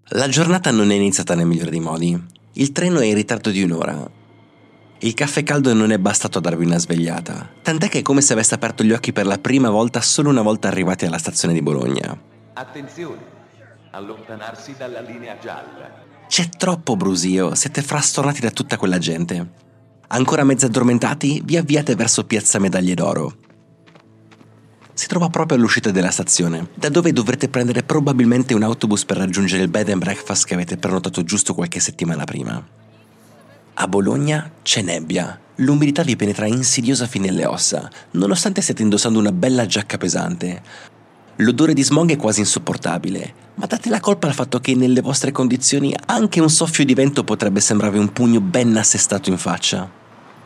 La giornata non è iniziata nel migliore dei modi. Il treno è in ritardo di un'ora. Il caffè caldo non è bastato a darvi una svegliata, tant'è che è come se aveste aperto gli occhi per la prima volta solo una volta arrivati alla stazione di Bologna. Attenzione, allontanarsi dalla linea gialla. C'è troppo brusio, siete frastornati da tutta quella gente. Ancora mezzi addormentati, vi avviate verso Piazza Medaglie d'Oro. Si trova proprio all'uscita della stazione, da dove dovrete prendere probabilmente un autobus per raggiungere il bed and breakfast che avete prenotato giusto qualche settimana prima. A Bologna c'è nebbia, l'umidità vi penetra insidiosa fino alle ossa, nonostante stiate indossando una bella giacca pesante. L'odore di smog è quasi insopportabile, ma date la colpa al fatto che nelle vostre condizioni anche un soffio di vento potrebbe sembrarvi un pugno ben assestato in faccia.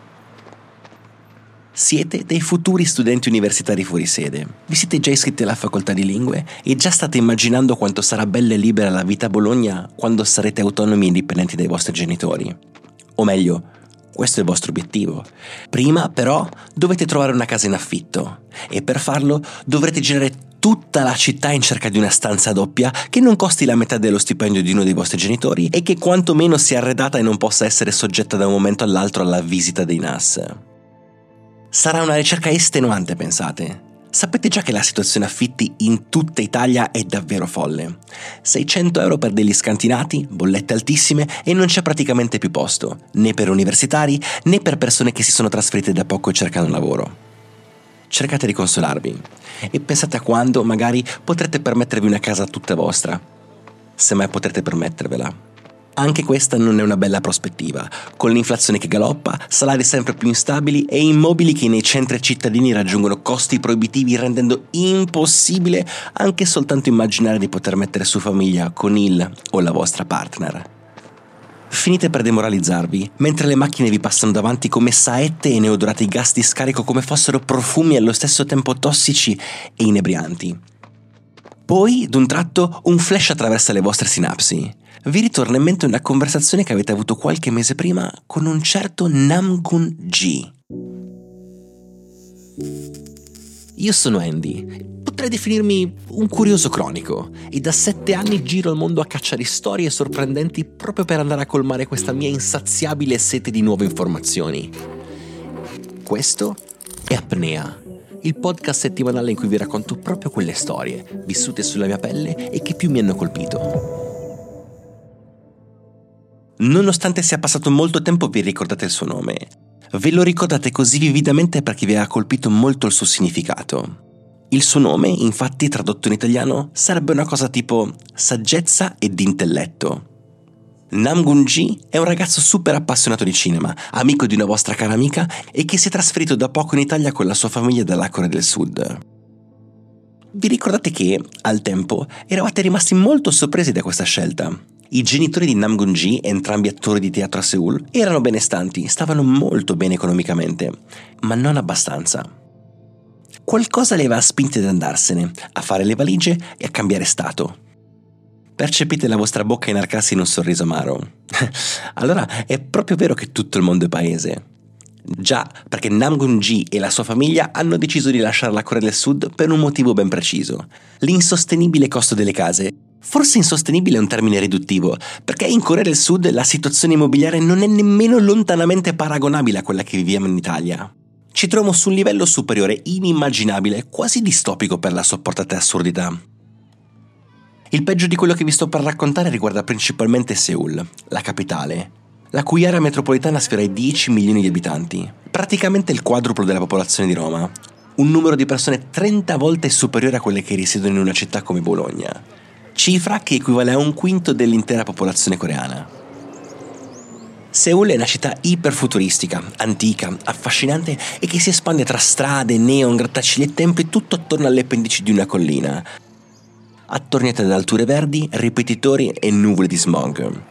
Siete dei futuri studenti universitari fuori sede. Vi siete già iscritti alla facoltà di lingue e già state immaginando quanto sarà bella e libera la vita a Bologna quando sarete autonomi e indipendenti dai vostri genitori. O meglio, questo è il vostro obiettivo. Prima, però, dovete trovare una casa in affitto e per farlo dovrete girare tutta la città in cerca di una stanza doppia che non costi la metà dello stipendio di uno dei vostri genitori e che quantomeno sia arredata e non possa essere soggetta da un momento all'altro alla visita dei NAS. Sarà una ricerca estenuante, pensate. Sapete già che la situazione affitti in tutta Italia è davvero folle. 600 euro per degli scantinati, bollette altissime e non c'è praticamente più posto, né per universitari né per persone che si sono trasferite da poco e cercano lavoro. Cercate di consolarvi e pensate a quando, magari, potrete permettervi una casa tutta vostra. Se mai potrete permettervela. Anche questa non è una bella prospettiva, con l'inflazione che galoppa, salari sempre più instabili e immobili che nei centri cittadini raggiungono costi proibitivi rendendo impossibile anche soltanto immaginare di poter mettere su famiglia con il o la vostra partner. Finite per demoralizzarvi, mentre le macchine vi passano davanti come saette e neodorati gas di scarico come fossero profumi allo stesso tempo tossici e inebrianti. Poi, d'un tratto, un flash attraversa le vostre sinapsi. Vi ritorna in mente una conversazione che avete avuto qualche mese prima con un certo Namgun G. Io sono Andy. Potrei definirmi un curioso cronico e da 7 anni giro il mondo a caccia di storie sorprendenti proprio per andare a colmare questa mia insaziabile sete di nuove informazioni. Questo è Apnea, il podcast settimanale in cui vi racconto proprio quelle storie vissute sulla mia pelle e che più mi hanno colpito. Nonostante sia passato molto tempo vi ricordate il suo nome. Ve lo ricordate così vividamente perché vi ha colpito molto il suo significato. Il suo nome, infatti, tradotto in italiano, sarebbe una cosa tipo saggezza ed intelletto. Namgun G è un ragazzo super appassionato di cinema, amico di una vostra cara amica e che si è trasferito da poco in Italia con la sua famiglia dalla Corea del Sud. Vi ricordate che, al tempo, eravate rimasti molto sorpresi da questa scelta? I genitori di Namgun G, entrambi attori di teatro a Seoul, erano benestanti, stavano molto bene economicamente, ma non abbastanza. Qualcosa le aveva spinte ad andarsene, a fare le valigie e a cambiare stato. Percepite la vostra bocca inarcarsi in un sorriso amaro. Allora è proprio vero che tutto il mondo è paese. Già, perché Namgun G e la sua famiglia hanno deciso di lasciare la Corea del Sud per un motivo ben preciso: l'insostenibile costo delle case. Forse insostenibile è un termine riduttivo, perché in Corea del Sud la situazione immobiliare non è nemmeno lontanamente paragonabile a quella che viviamo in Italia. Ci troviamo su un livello superiore inimmaginabile, quasi distopico per la sua portata e assurdità. Il peggio di quello che vi sto per raccontare riguarda principalmente Seoul, la capitale, la cui area metropolitana sfiora i 10 milioni di abitanti, praticamente il quadruplo della popolazione di Roma, un numero di persone 30 volte superiore a quelle che risiedono in una città come Bologna. Cifra che equivale a un quinto dell'intera popolazione coreana. Seoul è una città iperfuturistica, antica, affascinante e che si espande tra strade, neon, grattacieli e templi tutto attorno alle appendici di una collina, attorniata da alture verdi, ripetitori e nuvole di smog.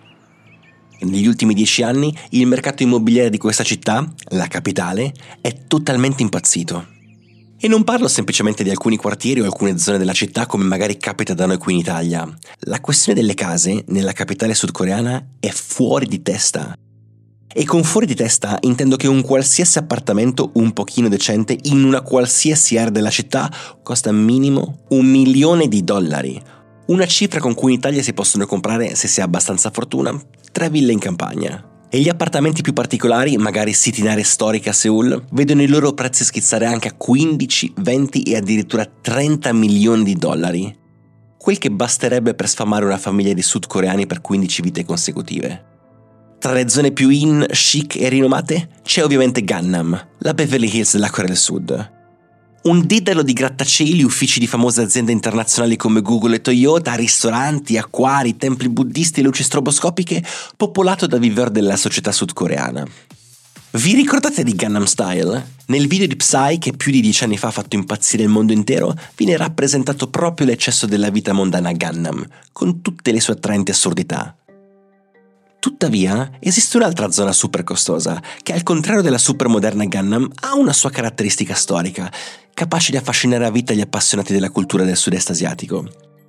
Negli ultimi 10 anni il mercato immobiliare di questa città, la capitale, è totalmente impazzito. E non parlo semplicemente di alcuni quartieri o alcune zone della città come magari capita da noi qui in Italia. La questione delle case nella capitale sudcoreana è fuori di testa. E con fuori di testa intendo che un qualsiasi appartamento un pochino decente in una qualsiasi area della città costa minimo $1 milione. Una cifra con cui in Italia si possono comprare, se si ha abbastanza fortuna, 3 ville in campagna. E gli appartamenti più particolari, magari siti in aree storiche a Seoul, vedono i loro prezzi schizzare anche a 15, 20 e addirittura 30 milioni di dollari. Quel che basterebbe per sfamare una famiglia di sudcoreani per 15 vite consecutive. Tra le zone più in, chic e rinomate c'è ovviamente Gangnam, la Beverly Hills della Corea del Sud. Un dedalo di grattacieli, uffici di famose aziende internazionali come Google e Toyota, ristoranti, acquari, templi buddisti e luci stroboscopiche, popolato da viveur della società sudcoreana. Vi ricordate di Gangnam Style? Nel video di Psy, che più di 10 anni fa ha fatto impazzire il mondo intero, viene rappresentato proprio l'eccesso della vita mondana a Gangnam, con tutte le sue attraenti assurdità. Tuttavia, esiste un'altra zona super costosa, che al contrario della super moderna Gangnam ha una sua caratteristica storica, capace di affascinare a vita gli appassionati della cultura del sud-est asiatico.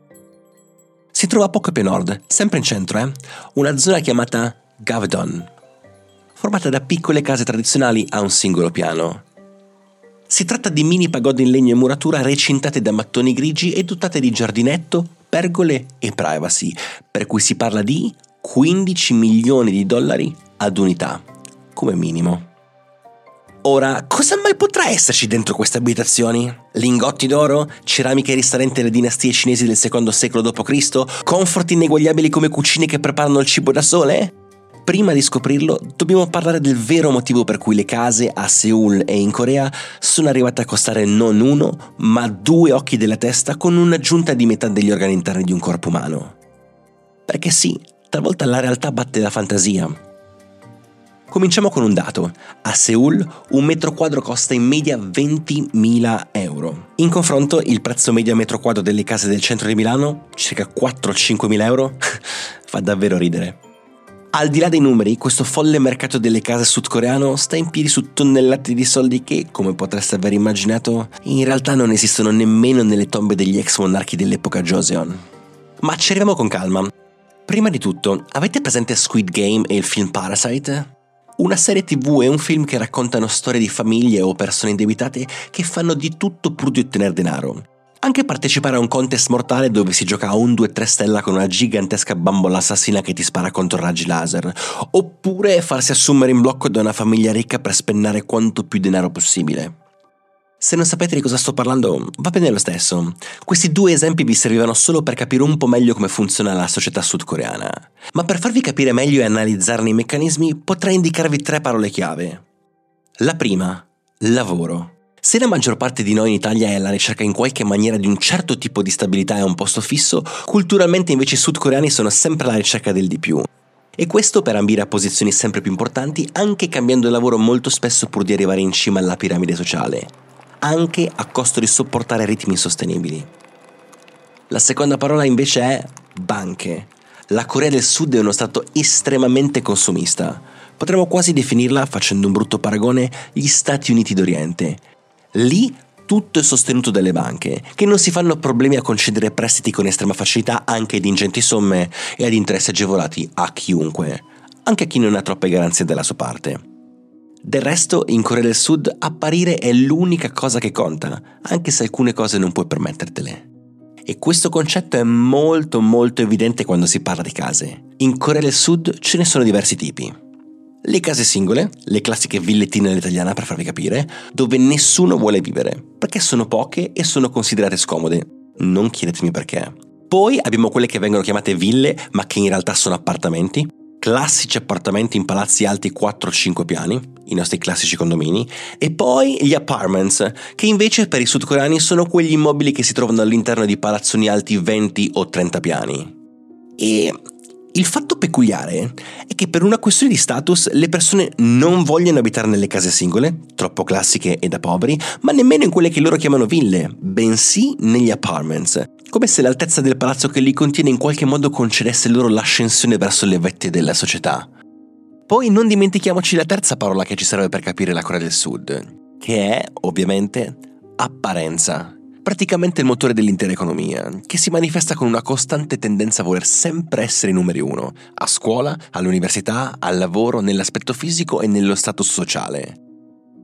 Si trova poco più a nord, sempre in centro, una zona chiamata Gavdon, formata da piccole case tradizionali a un singolo piano. Si tratta di mini pagode in legno e muratura recintate da mattoni grigi e dotate di giardinetto, pergole e privacy, per cui si parla di 15 milioni di dollari ad unità, come minimo. Ora, cosa mai potrà esserci dentro queste abitazioni? Lingotti d'oro? Ceramiche risalenti alle dinastie cinesi del secondo secolo d.C.? Comfort ineguagliabili come cucine che preparano il cibo da sole? Prima di scoprirlo, dobbiamo parlare del vero motivo per cui le case a Seoul e in Corea sono arrivate a costare non uno, ma 2 occhi della testa con un'aggiunta di metà degli organi interni di un corpo umano. Perché sì, talvolta la realtà batte la fantasia. Cominciamo con un dato. A Seoul un metro quadro costa in media 20.000 euro. In confronto il prezzo medio a metro quadro delle case del centro di Milano, circa 4-5.000 euro, fa davvero ridere. Al di là dei numeri, questo folle mercato delle case sudcoreano sta in piedi su tonnellate di soldi che, come potreste aver immaginato, in realtà non esistono nemmeno nelle tombe degli ex monarchi dell'epoca Joseon. Ma ci arriviamo con calma. Prima di tutto, avete presente Squid Game e il film Parasite? Una serie TV e un film che raccontano storie di famiglie o persone indebitate che fanno di tutto pur di ottenere denaro. Anche partecipare a un contest mortale dove si gioca a un 2-3 stella con una gigantesca bambola assassina che ti spara contro raggi laser. Oppure farsi assumere in blocco da una famiglia ricca per spennare quanto più denaro possibile. Se non sapete di cosa sto parlando, va bene lo stesso. Questi 2 esempi vi servivano solo per capire un po' meglio come funziona la società sudcoreana. Ma per farvi capire meglio e analizzarne i meccanismi, potrei indicarvi 3 parole chiave. La prima, lavoro. Se la maggior parte di noi in Italia è alla ricerca in qualche maniera di un certo tipo di stabilità e un posto fisso, culturalmente invece i sudcoreani sono sempre alla ricerca del di più. E questo per ambire a posizioni sempre più importanti, anche cambiando lavoro molto spesso pur di arrivare in cima alla piramide sociale, anche a costo di sopportare ritmi insostenibili. La seconda parola invece è banche. La Corea del Sud è uno stato estremamente consumista. Potremmo quasi definirla, facendo un brutto paragone, gli Stati Uniti d'Oriente. Lì tutto è sostenuto dalle banche, che non si fanno problemi a concedere prestiti con estrema facilità anche di ingenti somme e ad interessi agevolati a chiunque, anche a chi non ha troppe garanzie dalla sua parte. Del resto, in Corea del Sud apparire è l'unica cosa che conta, anche se alcune cose non puoi permettertele. E questo concetto è molto evidente quando si parla di case. In Corea del Sud ce ne sono diversi tipi. Le case singole, le classiche villettine all'italiana per farvi capire, dove nessuno vuole vivere, perché sono poche e sono considerate scomode. Non chiedetemi perché. Poi abbiamo quelle che vengono chiamate ville, ma che in realtà sono appartamenti, classici appartamenti in palazzi alti 4-5 piani, i nostri classici condomini, e poi gli apartments, che invece per i sudcoreani sono quegli immobili che si trovano all'interno di palazzoni alti 20 o 30 piani. E il fatto peculiare è che per una questione di status le persone non vogliono abitare nelle case singole, troppo classiche e da poveri, ma nemmeno in quelle che loro chiamano ville, bensì negli apartments, come se l'altezza del palazzo che li contiene in qualche modo concedesse loro l'ascensione verso le vette della società. Poi non dimentichiamoci la terza parola che ci serve per capire la Corea del Sud, che è, ovviamente, apparenza. Praticamente il motore dell'intera economia, che si manifesta con una costante tendenza a voler sempre essere i numeri 1, a scuola, all'università, al lavoro, nell'aspetto fisico e nello status sociale.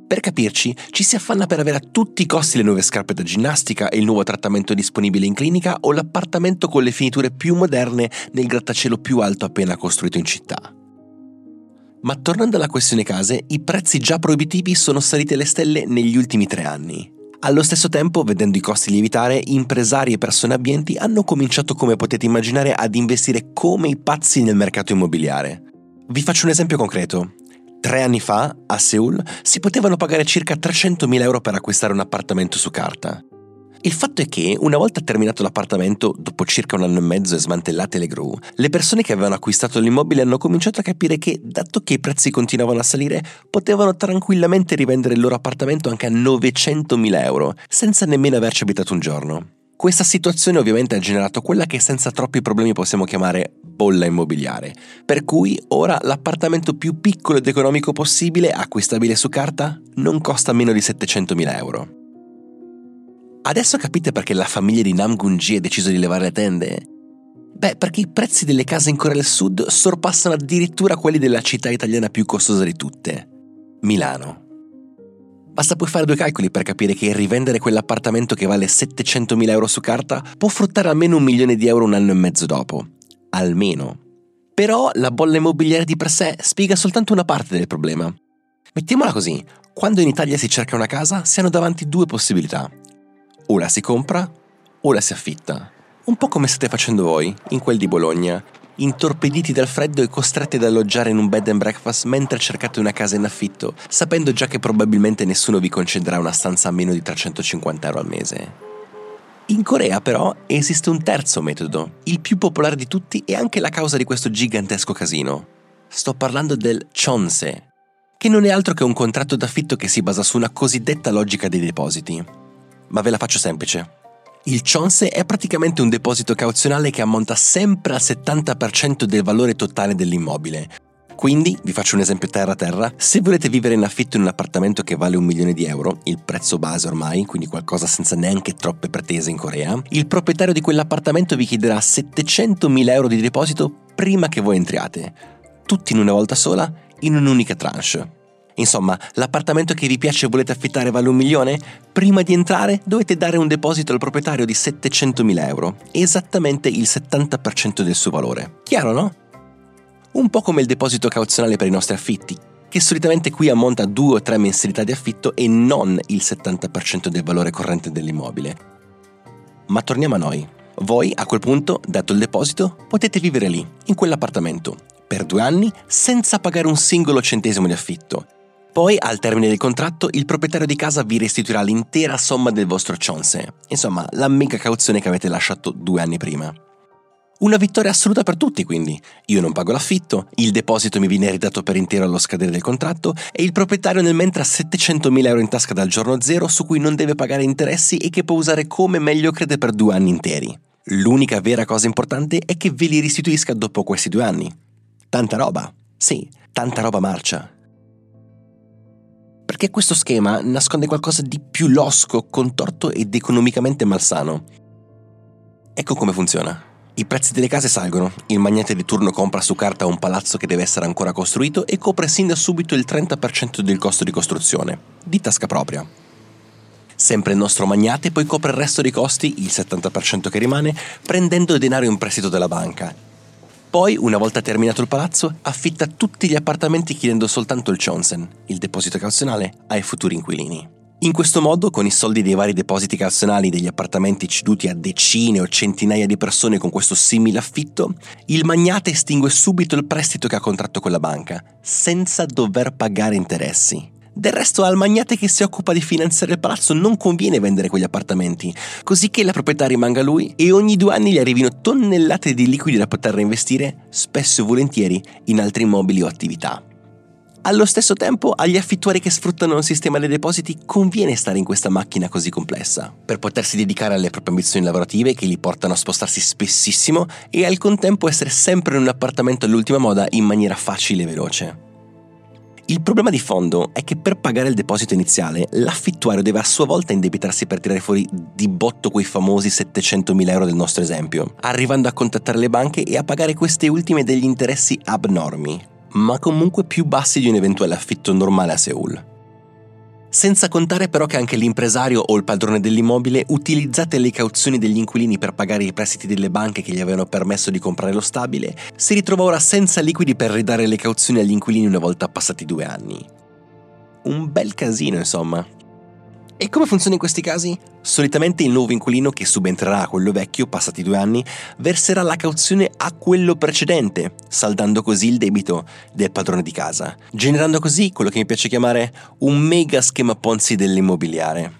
Per capirci, ci si affanna per avere a tutti i costi le nuove scarpe da ginnastica e il nuovo trattamento disponibile in clinica o l'appartamento con le finiture più moderne nel grattacielo più alto appena costruito in città. Ma tornando alla questione case, i prezzi già proibitivi sono saliti alle stelle negli ultimi 3 anni. Allo stesso tempo, vedendo i costi lievitare, impresari e persone abbienti hanno cominciato, come potete immaginare, ad investire come i pazzi nel mercato immobiliare. Vi faccio un esempio concreto. 3 anni fa, a Seoul, si potevano pagare circa 300.000 euro per acquistare un appartamento su carta. Il fatto è che, una volta terminato l'appartamento, dopo circa 1 anno e mezzo e smantellate le gru, le persone che avevano acquistato l'immobile hanno cominciato a capire che, dato che i prezzi continuavano a salire, potevano tranquillamente rivendere il loro appartamento anche a 900.000 euro, senza nemmeno averci abitato un giorno. Questa situazione ovviamente ha generato quella che senza troppi problemi possiamo chiamare bolla immobiliare, per cui ora l'appartamento più piccolo ed economico possibile, acquistabile su carta, non costa meno di 700.000 euro. Adesso capite perché la famiglia di Nam Gun-gi ha deciso di levare le tende? Beh, perché i prezzi delle case in Corea del Sud sorpassano addirittura quelli della città italiana più costosa di tutte, Milano. Basta poi fare 2 calcoli per capire che rivendere quell'appartamento che vale 700.000 euro su carta può fruttare almeno 1 milione di euro 1 anno e mezzo dopo. Almeno. Però la bolla immobiliare di per sé spiega soltanto una parte del problema. Mettiamola così, quando in Italia si cerca una casa si hanno davanti 2 possibilità. O la si compra o la si affitta. Un po' come state facendo voi, in quel di Bologna, intorpiditi dal freddo e costretti ad alloggiare in un bed and breakfast mentre cercate una casa in affitto, sapendo già che probabilmente nessuno vi concederà una stanza a meno di 350 euro al mese. In Corea però esiste un terzo metodo, il più popolare di tutti e anche la causa di questo gigantesco casino. Sto parlando del chonse, che non è altro che un contratto d'affitto che si basa su una cosiddetta logica dei depositi. Ma ve la faccio semplice. Il chonse è praticamente un deposito cauzionale che ammonta sempre al 70% del valore totale dell'immobile. Quindi, vi faccio un esempio terra-terra, se volete vivere in affitto in un appartamento che vale 1 milione di euro, il prezzo base ormai, quindi qualcosa senza neanche troppe pretese in Corea, il proprietario di quell'appartamento vi chiederà 700.000 euro di deposito prima che voi entriate, tutti in una volta sola, in un'unica tranche. Insomma, l'appartamento che vi piace e volete affittare vale 1 milione? Prima di entrare dovete dare un deposito al proprietario di 700.000 euro, esattamente il 70% del suo valore. Chiaro, no? Un po' come il deposito cauzionale per i nostri affitti, che solitamente qui ammonta a 2 o 3 mensilità di affitto e non il 70% del valore corrente dell'immobile. Ma torniamo a noi. Voi, a quel punto, dato il deposito, potete vivere lì, in quell'appartamento, per 2 anni, senza pagare un singolo centesimo di affitto. Poi, al termine del contratto, il proprietario di casa vi restituirà l'intera somma del vostro chonse, insomma, la mega cauzione che avete lasciato 2 anni prima. Una vittoria assoluta per tutti, quindi. Io non pago l'affitto, il deposito mi viene ridato per intero allo scadere del contratto e il proprietario nel mentre ha 700.000 euro in tasca dal giorno zero su cui non deve pagare interessi e che può usare come meglio crede per 2 anni interi. L'unica vera cosa importante è che ve li restituisca dopo questi 2 anni. Tanta roba. Sì, tanta roba marcia. Perché questo schema nasconde qualcosa di più losco, contorto ed economicamente malsano. Ecco come funziona. I prezzi delle case salgono, il magnate di turno compra su carta un palazzo che deve essere ancora costruito e copre sin da subito il 30% del costo di costruzione, di tasca propria. Sempre il nostro magnate poi copre il resto dei costi, il 70% che rimane, prendendo il denaro in prestito dalla banca. Poi, una volta terminato il palazzo, affitta tutti gli appartamenti chiedendo soltanto il chonsen, il deposito cauzionale, ai futuri inquilini. In questo modo, con i soldi dei vari depositi cauzionali degli appartamenti ceduti a decine o centinaia di persone con questo simile affitto, il magnate estingue subito il prestito che ha contratto con la banca, senza dover pagare interessi. Del resto al magnate che si occupa di finanziare il palazzo non conviene vendere quegli appartamenti, così che la proprietà rimanga a lui e ogni 2 anni gli arrivino tonnellate di liquidi da poter reinvestire, spesso e volentieri, in altri immobili o attività. Allo stesso tempo, agli affittuari che sfruttano il sistema dei depositi conviene stare in questa macchina così complessa, per potersi dedicare alle proprie ambizioni lavorative che li portano a spostarsi spessissimo e al contempo essere sempre in un appartamento all'ultima moda in maniera facile e veloce. Il problema di fondo è che per pagare il deposito iniziale, l'affittuario deve a sua volta indebitarsi per tirare fuori di botto quei famosi 700.000 euro del nostro esempio, arrivando a contattare le banche e a pagare queste ultime degli interessi abnormi, ma comunque più bassi di un eventuale affitto normale a Seoul. Senza contare però che anche l'impresario o il padrone dell'immobile, utilizzate le cauzioni degli inquilini per pagare i prestiti delle banche che gli avevano permesso di comprare lo stabile, si ritrova ora senza liquidi per ridare le cauzioni agli inquilini una volta passati 2 anni. Un bel casino, insomma. E come funziona in questi casi? Solitamente il nuovo inquilino che subentrerà a quello vecchio, passati 2 anni, verserà la cauzione a quello precedente, saldando così il debito del padrone di casa, generando così quello che mi piace chiamare un mega schema Ponzi dell'immobiliare.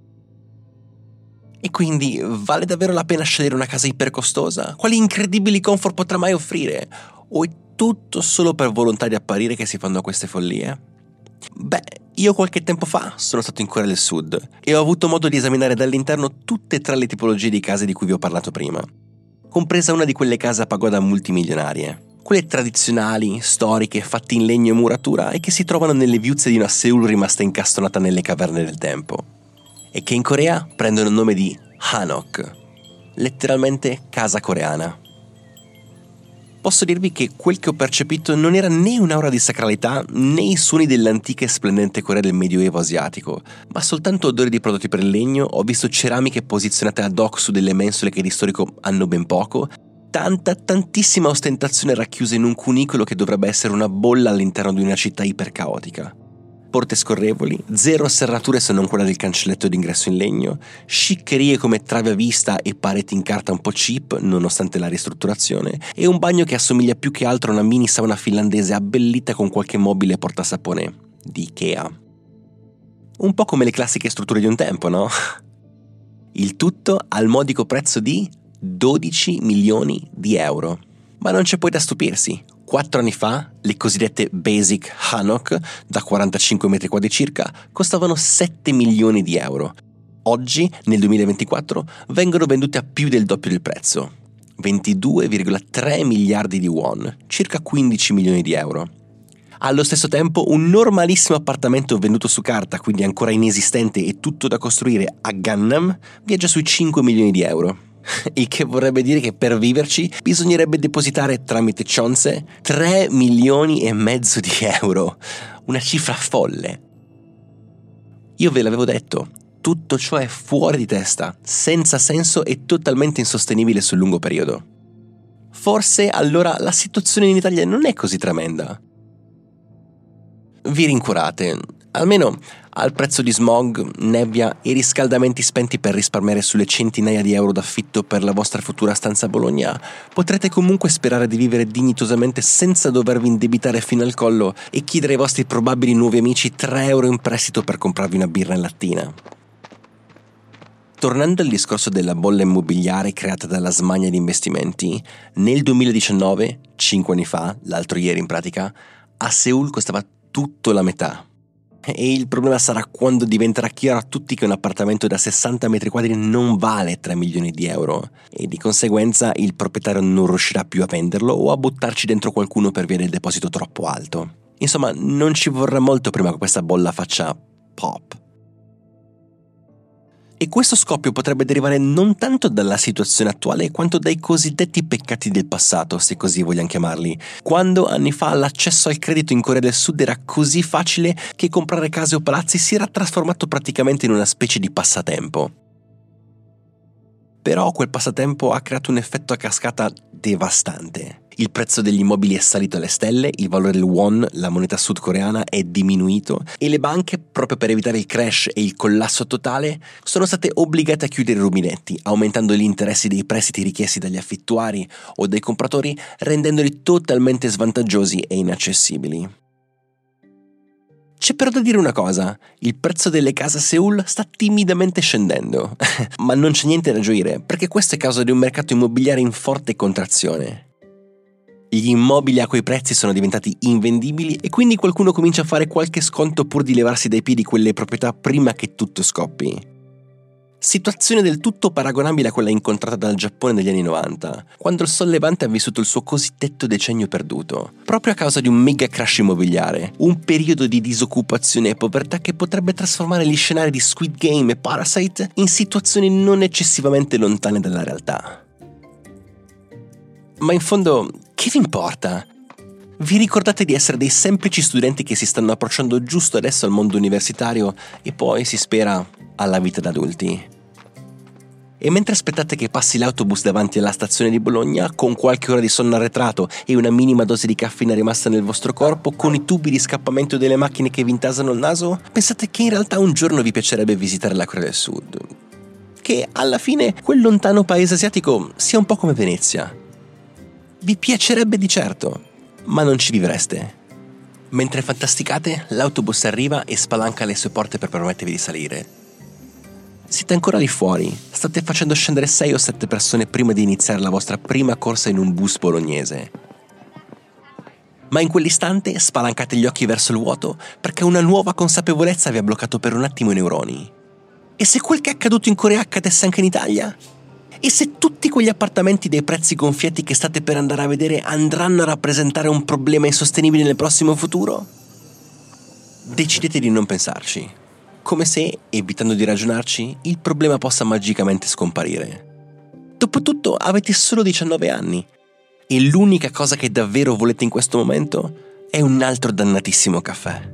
E quindi vale davvero la pena scegliere una casa ipercostosa? Quali incredibili comfort potrà mai offrire? O è tutto solo per volontà di apparire che si fanno queste follie? Beh, io qualche tempo fa sono stato in Corea del Sud e ho avuto modo di esaminare dall'interno tutte e 3 le tipologie di case di cui vi ho parlato prima, compresa una di quelle case a pagoda multimilionarie, quelle tradizionali, storiche, fatte in legno e muratura e che si trovano nelle viuzze di una Seoul rimasta incastonata nelle caverne del tempo, e che in Corea prendono il nome di Hanok, letteralmente casa coreana. Posso dirvi che quel che ho percepito non era né un'aura di sacralità né i suoni dell'antica e splendente Corea del Medioevo asiatico, ma soltanto odori di prodotti per il legno. Ho visto ceramiche posizionate ad hoc su delle mensole che di storico hanno ben poco, tantissima ostentazione racchiusa in un cunicolo che dovrebbe essere una bolla all'interno di una città ipercaotica. Porte scorrevoli, 0 serrature se non quella del cancelletto d'ingresso in legno, sciccherie come travi a vista e pareti in carta un po' cheap nonostante la ristrutturazione, e un bagno che assomiglia più che altro a una mini sauna finlandese abbellita con qualche mobile portasapone di Ikea. Un po' come le classiche strutture di un tempo, no? Il tutto al modico prezzo di 12 milioni di euro. Ma non c'è poi da stupirsi. 4 anni fa, le cosiddette Basic Hanok, da 45 metri quadri circa, costavano 7 milioni di euro. Oggi, nel 2024, vengono vendute a più del doppio del prezzo. 22,3 miliardi di won, circa 15 milioni di euro. Allo stesso tempo, un normalissimo appartamento venduto su carta, quindi ancora inesistente e tutto da costruire a Gangnam, viaggia sui 5 milioni di euro. Il che vorrebbe dire che per viverci bisognerebbe depositare tramite Chonse 3 milioni e mezzo di euro. Una cifra folle. Io ve l'avevo detto, tutto ciò è fuori di testa, senza senso e totalmente insostenibile sul lungo periodo. Forse allora la situazione in Italia non è così tremenda. Vi rincuorate, almeno al prezzo di smog, nebbia e riscaldamenti spenti per risparmiare sulle centinaia di euro d'affitto per la vostra futura stanza a Bologna, potrete comunque sperare di vivere dignitosamente senza dovervi indebitare fino al collo e chiedere ai vostri probabili nuovi amici 3 euro in prestito per comprarvi una birra in lattina. Tornando al discorso della bolla immobiliare creata dalla smania di investimenti, nel 2019, 5 anni fa, l'altro ieri in pratica, a Seoul costava tutto la metà. E il problema sarà quando diventerà chiaro a tutti che un appartamento da 60 metri quadri non vale 3 milioni di euro e di conseguenza il proprietario non riuscirà più a venderlo o a buttarci dentro qualcuno per via del deposito troppo alto. Insomma, non ci vorrà molto prima che questa bolla faccia pop. E questo scoppio potrebbe derivare non tanto dalla situazione attuale quanto dai cosiddetti peccati del passato, se così vogliamo chiamarli, quando anni fa l'accesso al credito in Corea del Sud era così facile che comprare case o palazzi si era trasformato praticamente in una specie di passatempo. Però quel passatempo ha creato un effetto a cascata devastante. Il prezzo degli immobili è salito alle stelle, il valore del won, la moneta sudcoreana, è diminuito e le banche, proprio per evitare il crash e il collasso totale, sono state obbligate a chiudere i rubinetti, aumentando gli interessi dei prestiti richiesti dagli affittuari o dai compratori, rendendoli totalmente svantaggiosi e inaccessibili. C'è però da dire una cosa, il prezzo delle case a Seoul sta timidamente scendendo, ma non c'è niente da gioire, perché questo è causa di un mercato immobiliare in forte contrazione. Gli immobili a quei prezzi sono diventati invendibili e quindi qualcuno comincia a fare qualche sconto pur di levarsi dai piedi quelle proprietà prima che tutto scoppi. Situazione del tutto paragonabile a quella incontrata dal Giappone negli anni 90, quando il Sol Levante ha vissuto il suo cosiddetto decennio perduto, proprio a causa di un mega crash immobiliare, un periodo di disoccupazione e povertà che potrebbe trasformare gli scenari di Squid Game e Parasite in situazioni non eccessivamente lontane dalla realtà. Ma in fondo, che vi importa? Vi ricordate di essere dei semplici studenti che si stanno approcciando giusto adesso al mondo universitario e poi si spera alla vita da adulti. E mentre aspettate che passi l'autobus davanti alla stazione di Bologna, con qualche ora di sonno arretrato e una minima dose di caffeina rimasta nel vostro corpo, con i tubi di scappamento delle macchine che vi intasano il naso, pensate che in realtà un giorno vi piacerebbe visitare la Corea del Sud. Che alla fine quel lontano paese asiatico sia un po' come Venezia. Vi piacerebbe di certo, ma non ci vivreste. Mentre fantasticate, l'autobus arriva e spalanca le sue porte per permettervi di salire. Siete ancora lì fuori, state facendo scendere 6 o 7 persone prima di iniziare la vostra prima corsa in un bus bolognese. Ma in quell'istante spalancate gli occhi verso il vuoto perché una nuova consapevolezza vi ha bloccato per un attimo i neuroni. E se quel che è accaduto in Corea accadesse anche in Italia? E se tutti quegli appartamenti dei prezzi gonfiati che state per andare a vedere andranno a rappresentare un problema insostenibile nel prossimo futuro? Decidete di non pensarci. Come se, evitando di ragionarci, il problema possa magicamente scomparire. Dopotutto avete solo 19 anni e l'unica cosa che davvero volete in questo momento è un altro dannatissimo caffè.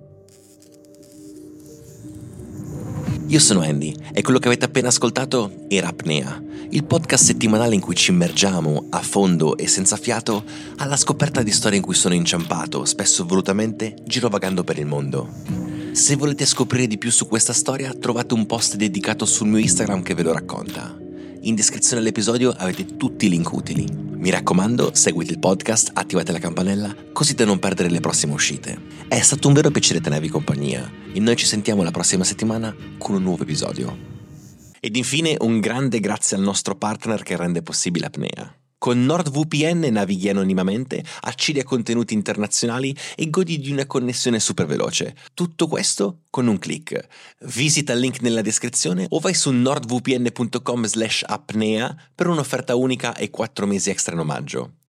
Io sono Andy e quello che avete appena ascoltato era Apnea, il podcast settimanale in cui ci immergiamo a fondo e senza fiato alla scoperta di storie in cui sono inciampato, spesso volutamente, girovagando per il mondo. Se volete scoprire di più su questa storia, trovate un post dedicato sul mio Instagram che ve lo racconta. In descrizione all'episodio avete tutti i link utili. Mi raccomando, seguite il podcast, attivate la campanella, così da non perdere le prossime uscite. È stato un vero piacere tenervi compagnia e noi ci sentiamo la prossima settimana con un nuovo episodio. Ed infine un grande grazie al nostro partner che rende possibile Apnea. Con NordVPN navighi anonimamente, accedi a contenuti internazionali e godi di una connessione super veloce. Tutto questo con un click. Visita il link nella descrizione o vai su nordvpn.com/apnea per un'offerta unica e 4 mesi extra in omaggio.